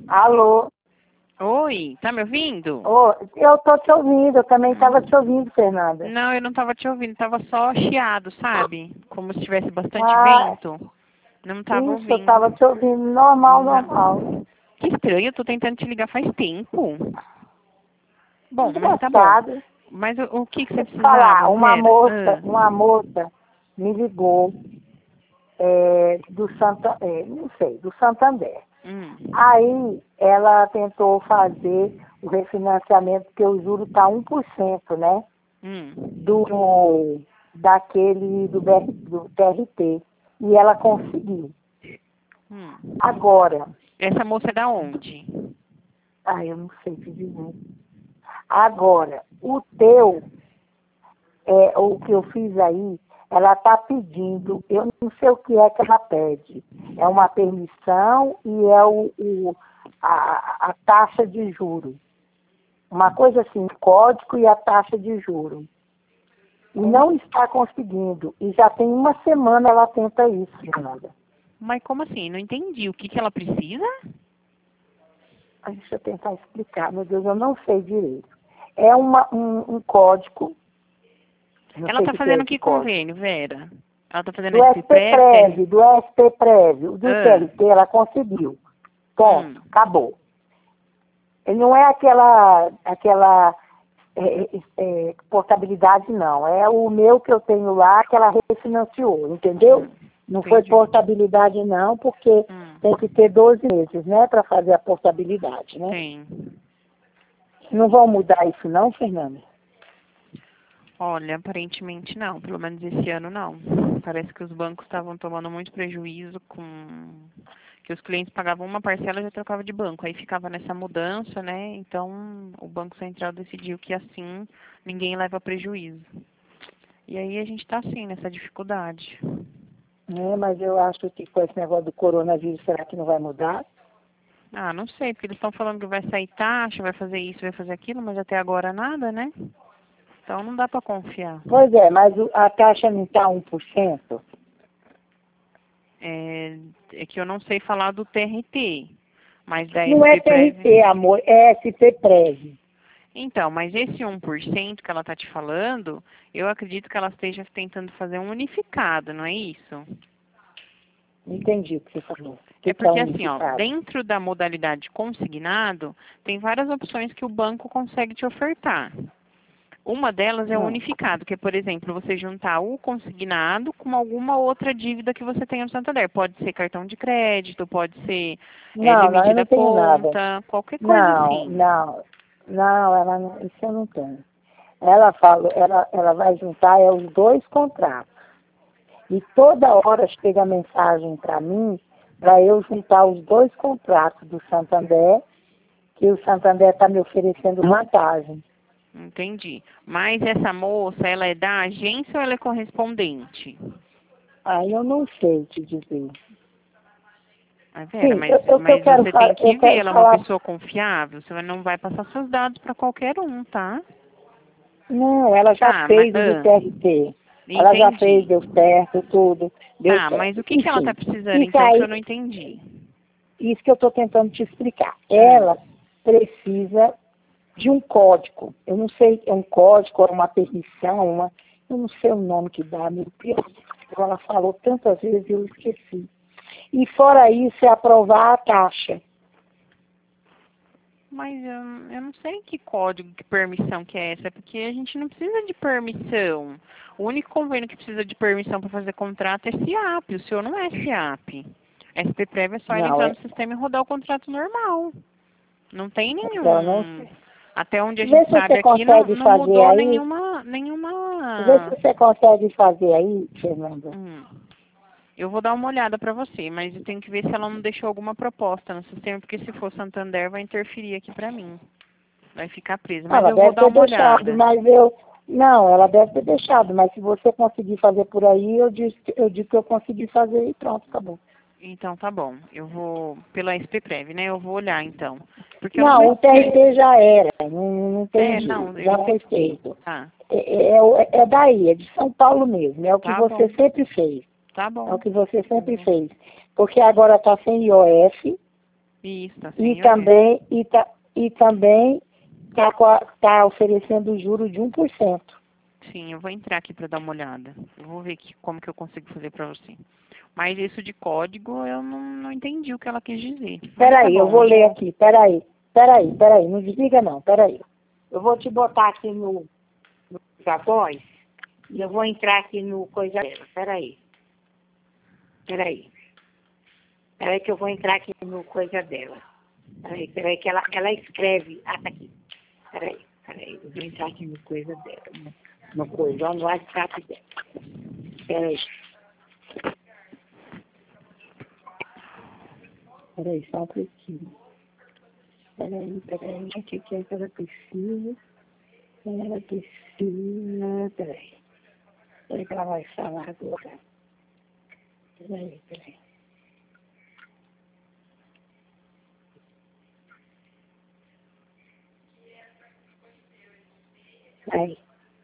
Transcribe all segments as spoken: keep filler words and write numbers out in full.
Alô? Oi, tá me ouvindo? Ô, eu tô te ouvindo, eu também estava Hum. te ouvindo, Fernanda. Não, eu não tava te ouvindo, tava só chiado, sabe? Como se tivesse bastante Ah, vento. Não tava isso, eu ouvindo. estava te ouvindo, normal, normal. Não. Que estranho, eu tô tentando te ligar faz tempo. Bom, mas tá bom. Engraçado. Mas o, o que que você Deixa eu te falar, precisava, uma Vera? moça, Ah, uma moça me ligou é, do Santa, é, não sei, do Santander. hum, Aí ela tentou fazer o refinanciamento, porque o juro está um por cento, né? hum. Do, daquele do, B R do T R T. E ela conseguiu. Hum. Agora, Essa moça é da onde? ai, eu não sei te dizer. Agora, o teu, é, o que eu fiz aí, ela está pedindo, eu não sei o que é que ela pede. É uma permissão e é o, o- a, a taxa de juro. Uma coisa assim, código e a taxa de juro. E Como? não está conseguindo. E já tem uma semana ela tenta isso, Fernanda. Mas como assim? Não entendi. O que que ela precisa? Ah, deixa eu tentar explicar. Meu Deus, eu não sei direito. É uma, um, um código. Não Ela sei tá o que é fazendo esse que código. convênio, Vera? Ela tá fazendo Do esse prévio, T R? S P Prev, do S P Prev, o do Ah, T R T, ela conseguiu. Ponto, hum. acabou. E não é aquela, aquela é, é, é, portabilidade, não. É o meu que eu tenho lá que ela refinanciou, entendeu? Hum, Não foi entendi. portabilidade, não, porque Hum, tem que ter doze meses, né, para fazer a portabilidade, né? tem. Não vão mudar isso, não, Fernanda? Olha, aparentemente não. Pelo menos esse ano não. Parece que os bancos estavam tomando muito prejuízo com que os clientes pagavam uma parcela e já trocava de banco. Aí ficava nessa mudança, né? Então o Banco Central decidiu que assim ninguém leva prejuízo. E aí a gente está assim, nessa dificuldade. É, mas eu acho que com esse negócio do coronavírus, será que não vai mudar? Ah, não sei, porque eles estão falando que vai sair taxa, vai fazer isso, vai fazer aquilo, mas até agora nada, né? Então não dá para confiar. Pois é, mas o- a taxa não está um por cento? É, é que eu não sei falar do T R T, mas da Não é S P Prev. T R T, amor, é S P Prev. Então, mas esse um por cento que ela está te falando, eu acredito que ela esteja tentando fazer um unificado, não é isso? Entendi o que você falou. O É que que é porque assim, ó, unificado? dentro da modalidade consignado, tem várias opções que o banco consegue te ofertar. Uma delas é o Hum. unificado, que é, por exemplo, você juntar o consignado com alguma outra dívida que você tenha no Santander. Pode ser cartão de crédito, pode ser é, Não, não, limite eu da não tenho nada. conta, qualquer coisa Não, assim. não, não, ela não, isso eu não tenho. Ela falou, ela, ela vai juntar é, os dois contratos. E toda hora chega a mensagem para mim para eu juntar os dois contratos do Santander, que o Santander está me oferecendo vantagem. Entendi. Mas essa moça, ela é da agência ou ela é correspondente? Aí eu não sei te dizer. Ah, Vera, Sim, mas, eu, eu, eu, mas quero, você tem fa- eu que ver, quero ela é uma falar. pessoa confiável, você não vai passar seus dados para qualquer um, tá? Não, ela já Tá, mas, fez o do ah, T R T. Ela já fez, entendi. deu certo, tudo, deu Tá, mas certo. o que que ela tá Enfim, precisando isso então que eu aí, não entendi? isso que eu estou tentando te explicar. Hum, Ela precisa de um código. Eu não sei, é um código, é uma permissão, uma, eu não sei o nome que dá, meu Deus. Ela falou tantas vezes e eu esqueci. E fora isso, é aprovar a taxa. mas eu, eu não sei que código, que permissão que é essa, porque a gente não precisa de permissão. O único convênio que precisa de permissão para fazer contrato é SIAP, o senhor não é SIAP. S P Prev é só ele Não, entrar é, no sistema e rodar o contrato normal. Não tem ela não nenhum. sei. Até onde a Vê gente se sabe você aqui, não, consegue não fazer mudou aí. nenhuma. Vê se nenhuma. você consegue fazer aí, Fernanda. Hum. Eu vou dar uma olhada para você, mas eu tenho que ver se ela não deixou alguma proposta no sistema, porque se for Santander vai interferir aqui para mim. Vai ficar presa. Mas Ela eu vou deve dar ter uma deixado, olhada. mas eu. Não, ela deve ter deixado, mas se você conseguir fazer por aí, eu disse, eu disse que eu consegui fazer e pronto, acabou. Então tá bom. Eu vou pela S P Prev, né? Eu vou olhar então. Porque eu não Não, me o T R T já era, não, não tem É, não, jeito, eu já foi entendi. feito. Tá. É, é, é é daí, é de São Paulo mesmo, é o que Tá você bom. sempre fez, Tá é o bom. que você Eu sempre vou. fez. Porque agora está sem I O F Isso, tá E sem também, e, tá, e também está tá oferecendo juro de um por cento. Sim, eu vou entrar aqui para dar uma olhada. Eu vou ver que, como que eu consigo fazer para você. Mas isso de código, eu não, não entendi o que ela quis dizer. Espera Tá aí, eu bom, vou eu ler vou... aqui. Espera aí, espera aí, espera aí. Não desliga não, espera aí. Eu vou te botar aqui no, no voz e eu vou entrar aqui no coisa dela. Espera aí. Espera aí. Espera aí que eu vou entrar aqui no coisa dela. Espera aí, espera aí que ela, ela escreve. Ah, tá aqui. Espera aí, espera aí. Eu vou entrar aqui no coisa dela. No, no coisa, no WhatsApp dela. Espera aí. Espera aí, só um pouquinho. Espera aí, espera aí. O que que é que ela precisa? Ela precisa... Espera aí. Espera aí que ela vai falar agora. Espera aí, espera aí. Aí.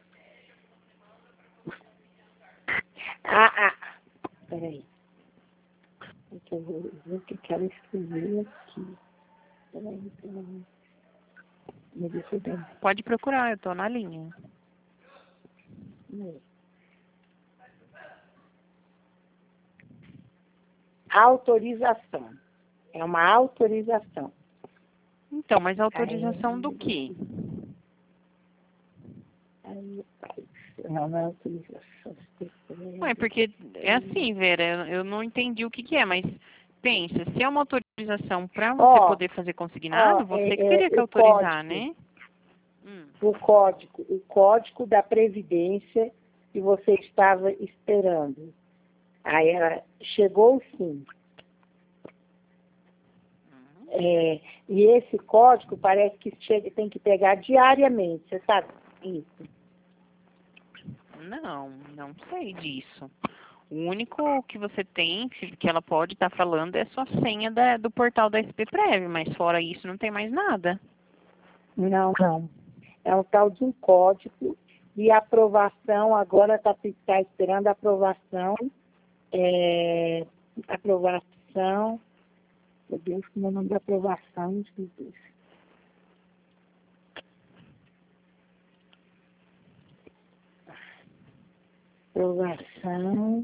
Ah, ah. Espera aí. Eu vou ver o que que ela escreveu aqui. Espera aí, espera aí. Me deixa eu ver. Pode procurar, eu tô na linha. Autorização. É uma autorização. Então, mas autorização do quê? Aí, pai, não, não é autorização. Ué, porque é assim, Vera, eu, eu não entendi o que que é, mas pensa, se é uma autorização para você Ó, poder fazer consignado, ó, você que é, teria é, que o autorizar, código, né? Hum. o código, o código da Previdência que você estava esperando. Aí ela chegou sim. É, e esse código parece que chega, tem que pegar diariamente, você sabe isso? Não, não sei disso. O único que você tem, que que ela pode estar falando, é sua senha da, do portal da S P Prev, mas fora isso não tem mais nada. Não, não. É um tal de um código de aprovação, agora está tá esperando a aprovação, é, aprovação, meu Deus, como é o nome da aprovação, meu Deus. Aprovação,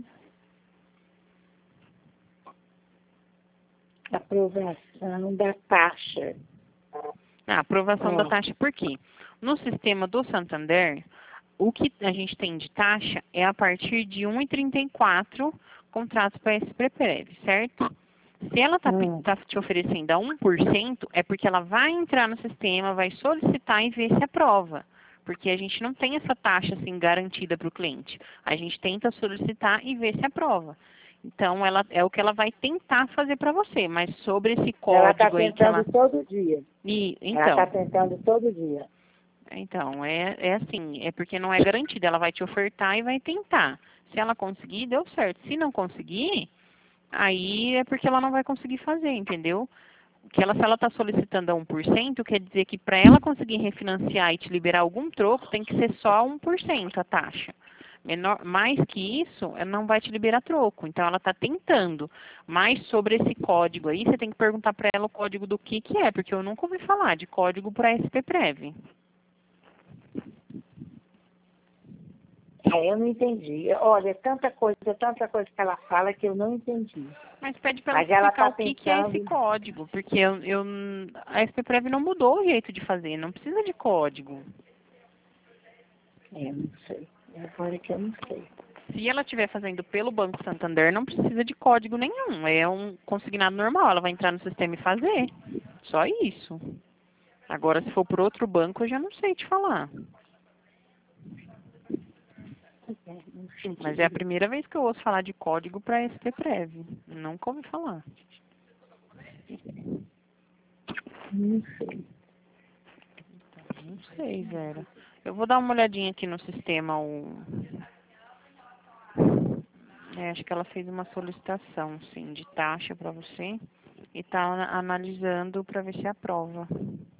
aprovação da taxa. A aprovação da É. taxa por quê? No sistema do Santander, o que a gente tem de taxa é a partir de um vírgula trinta e quatro contratos para S P Prev, certo? Se ela está Hum. tá te oferecendo a um por cento, é porque ela vai entrar no sistema, vai solicitar e ver se aprova. Porque a gente não tem essa taxa assim garantida para o cliente. A gente tenta solicitar e ver se aprova. Então, ela, é o que ela vai tentar fazer para você. Mas sobre esse Ela está código aí que tentando ela... todo dia. E, Ela está então, tentando todo dia. então é, é assim, é porque não é garantida. Ela vai te ofertar e vai tentar. Se ela conseguir, deu certo. Se não conseguir, aí é porque ela não vai conseguir fazer, entendeu? Que ela, se ela está solicitando a um por cento, quer dizer que para ela conseguir refinanciar e te liberar algum troco, tem que ser só um por cento a taxa. Menor, mais que isso, ela não vai te liberar troco. Então, ela está tentando. Mas sobre esse código aí, você tem que perguntar para ela o código do que, que é, porque eu nunca ouvi falar de código para S P Prev. É, eu não entendi. Olha, tanta coisa, tanta coisa que ela fala que eu não entendi. Mas pede para ela Mas ela explicar está o que, que é esse tentando. código, porque eu, eu, a S P Prev não mudou o jeito de fazer, não precisa de código. É, não sei. Agora que eu não sei. Se ela estiver fazendo pelo Banco Santander, não precisa de código nenhum. É um consignado normal. Ela vai entrar no sistema e fazer. Só isso. Agora, se for por outro banco, eu já não sei te falar. É, não sei Mas é a direito. primeira vez que eu ouço falar de código para S P Prev. Nunca ouvi falar. Não sei. Não sei, Vera. Eu vou dar uma olhadinha aqui no sistema. O... É, acho que ela fez uma solicitação, sim, de taxa para você. E está analisando para ver se aprova.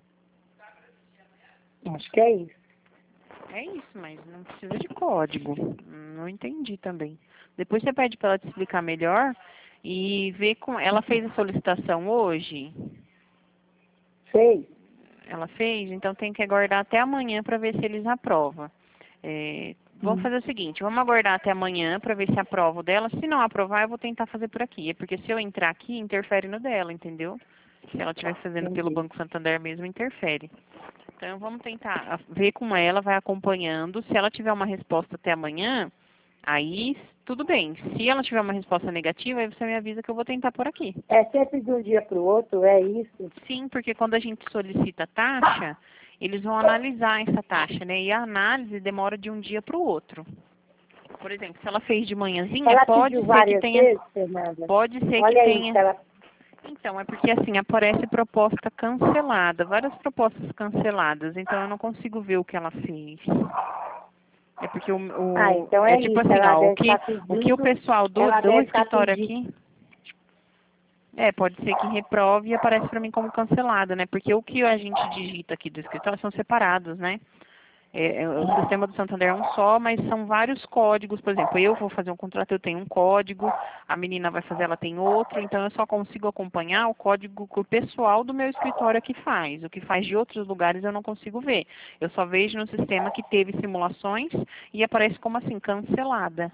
Acho que é isso. É isso, mas não precisa de código. Não entendi também. Depois você pede para ela te explicar melhor e ver com ela fez a solicitação hoje. Fez? Ela fez? Então tem que aguardar até amanhã para ver se eles aprovam. É, vamos Hum. fazer o seguinte, vamos aguardar até amanhã para ver se aprova o dela. Se não aprovar, eu vou tentar fazer por aqui. É porque se eu entrar aqui, interfere no dela, entendeu? Se ela estiver fazendo pelo Entendi. Banco Santander mesmo, interfere. Então vamos tentar ver com ela, vai acompanhando. Se ela tiver uma resposta até amanhã, aí tudo bem. Se ela tiver uma resposta negativa, aí você me avisa que eu vou tentar por aqui. É sempre de um dia para o outro, é isso? Sim, porque quando a gente solicita a taxa, eles vão analisar essa taxa, né? E a análise demora de um dia para o outro. Por exemplo, se ela fez de manhãzinha, Ela pode pediu ser que várias tenha, vezes, Fernanda? pode ser que Olha aí, tenha. se ela... Então, é porque assim, aparece proposta cancelada, várias propostas canceladas, então eu não consigo ver o que ela fez. É porque o, Ah, o então é é tipo isso, assim, ela ó, o deve que estar o que o pedindo, pessoal do ela do deve estar escritório pedindo. aqui, é, pode ser que reprove e aparece para mim como cancelada, né? Porque o que a gente digita aqui do escritório são separados, né? É, é, o sistema do Santander é um só, mas são vários códigos. Por exemplo, eu vou fazer um contrato, eu tenho um código, a menina vai fazer, ela tem outro, então eu só consigo acompanhar o código que o pessoal do meu escritório aqui faz. O que faz de outros lugares eu não consigo ver. Eu só vejo no sistema que teve simulações e aparece como assim, cancelada.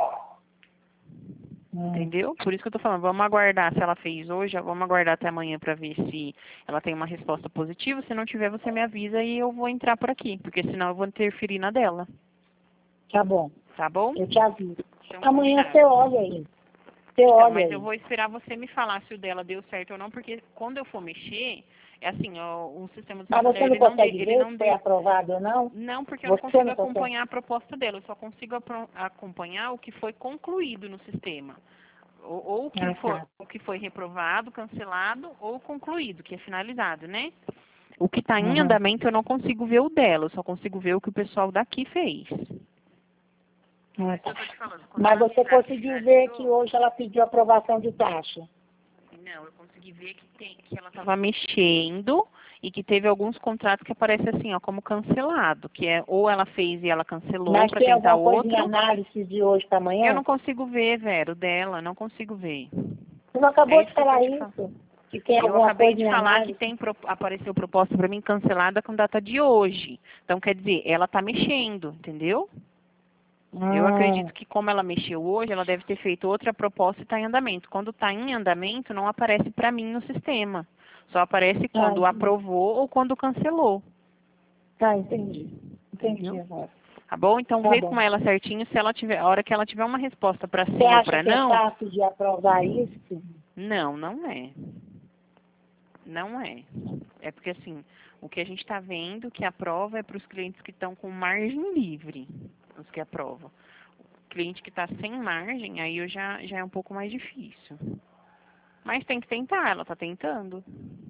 Hum. Entendeu? Por isso que eu tô falando, vamos aguardar se ela fez hoje, vamos aguardar até amanhã para ver se ela tem uma resposta positiva. Se não tiver, você me avisa e eu vou entrar por aqui, porque senão eu vou interferir na dela. Tá bom, Tá bom? eu te aviso. Então, Amanhã combinado. você olha aí. Você Então, olha mas eu aí. vou esperar você me falar se o dela deu certo ou não, porque quando eu for mexer, é assim, ó, o sistema do Mas Santander, você não ele não, de, consegue ele ver não se foi deu. aprovado ou não? Não, porque eu não Você consigo não consegue? acompanhar a proposta dela, eu só consigo apro- acompanhar o que foi concluído no sistema. Ou, ou o, que Ah, for, tá. o que foi reprovado, cancelado ou concluído, que é finalizado, né? O que está em Uhum. andamento eu não consigo ver o dela, eu só consigo ver o que o pessoal daqui fez. Ah, Isso que tá. eu tô te falando. Quando Mas ela você avisar que conseguiu ver que finalizou, hoje ela pediu aprovação de taxa? não, eu consegui ver que, tem, que ela estava mexendo e que teve alguns contratos que aparecem assim, ó, como cancelado, que é ou ela fez e ela cancelou Mas para tem tentar alguma coisa em outro. análise de hoje para Eu amanhã? não consigo ver, Vero, dela, não consigo ver. Você não É acabou de isso que eu tô falar te falando. isso? Que tem Eu alguma acabei coisa de em falar que análise? tem pro- apareceu proposta para mim cancelada com data de hoje. Então, quer dizer, ela está mexendo, entendeu? Eu Hum, acredito que como ela mexeu hoje, ela deve ter feito outra proposta e está em andamento. Quando está em andamento, não aparece para mim no sistema. Só aparece ah, quando entendi. aprovou ou quando cancelou. Tá, entendi. Entendi Entendeu? agora. Tá bom? Então Tá vê com bom. ela certinho se ela tiver, a hora que ela tiver uma resposta para Você sim ou acha para que é não. fácil de aprovar isso? Não, não é. Não é. É porque assim, o que a gente está vendo que a prova é para os clientes que estão com margem livre, os que aprovam. O cliente que está sem margem, aí eu já, já é um pouco mais difícil. Mas tem que tentar, ela está tentando,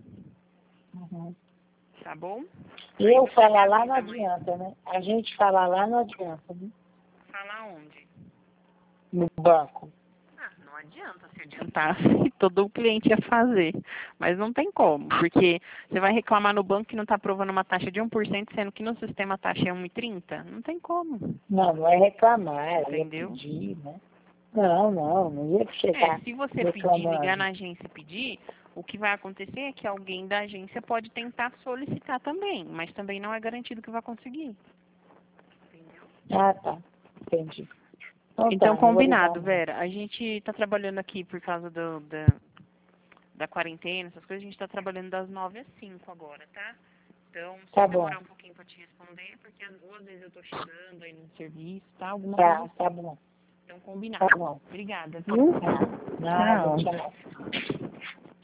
Uhum. tá bom? Aí Eu você me falar lá não avisa amanhã. adianta, né? A gente falar lá não adianta, né? Falar onde? No banco. Ah, não adianta se adiantasse, todo cliente ia fazer. Mas não tem como, porque você vai reclamar no banco que não está aprovando uma taxa de um por cento, sendo que no sistema a taxa é um e trinta? Não tem como, Não, não é reclamar, é entendeu? pedir, né? Não, não, não ia É, chegar se você pedir, ligar reclamando. na agência e pedir, o que vai acontecer é que alguém da agência pode tentar solicitar também, mas também não é garantido que vai conseguir. Ah, tá. Entendi. Então tá, Então, não vou ligar combinado, mais. Vera. A gente está trabalhando aqui por causa do, da, da quarentena, essas coisas, a gente está trabalhando das nove às cinco agora, tá? Então, se Tá eu bom. demorar um pouquinho para te responder, porque às ou às vezes eu estou chegando aí no serviço, tá? Alguma coisa Tá, assim. tá bom. Então, Tá combinado. bom. Obrigada, viu? Tá. Nada, Tchau. tchau.